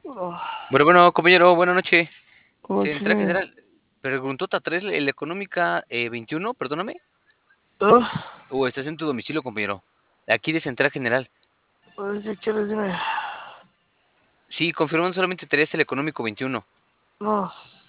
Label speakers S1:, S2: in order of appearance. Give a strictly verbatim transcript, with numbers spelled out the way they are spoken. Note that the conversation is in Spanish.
S1: Ah,
S2: Bueno, bueno, compañero, buenas noches. Central
S1: noche.
S2: General, preguntó tres el Económica eh, veintiuno, perdóname.
S1: Ah,
S2: ¿O estás en tu domicilio, compañero? Aquí de Central General.
S1: pues, ¿qué quieres? Dime.
S2: Sí, confirmando solamente tres el Económico veintiuno.
S1: No.